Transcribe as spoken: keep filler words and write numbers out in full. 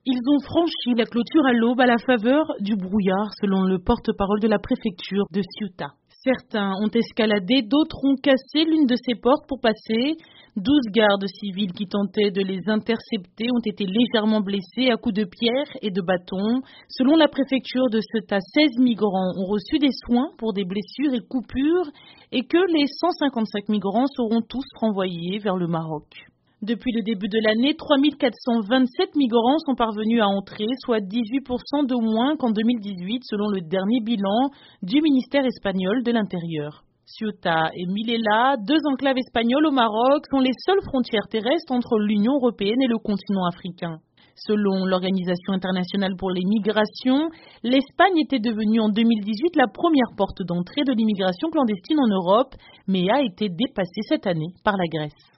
Ils ont franchi la clôture à l'aube à la faveur du brouillard, selon le porte-parole de la préfecture de Ceuta. Certains ont escaladé, d'autres ont cassé l'une de ces portes pour passer. Douze gardes civils qui tentaient de les intercepter ont été légèrement blessés à coups de pierre et de bâton. Selon la préfecture de Ceuta, seize migrants ont reçu des soins pour des blessures et coupures et que les cent cinquante-cinq migrants seront tous renvoyés vers le Maroc. Depuis le début de l'année, trois mille quatre cent vingt-sept migrants sont parvenus à entrer, soit dix-huit pour cent de moins qu'en deux mille dix-huit, selon le dernier bilan du ministère espagnol de l'Intérieur. Ceuta et Melilla, deux enclaves espagnoles au Maroc, sont les seules frontières terrestres entre l'Union européenne et le continent africain. Selon l'Organisation internationale pour les migrations, l'Espagne était devenue en deux mille dix-huit la première porte d'entrée de l'immigration clandestine en Europe, mais a été dépassée cette année par la Grèce.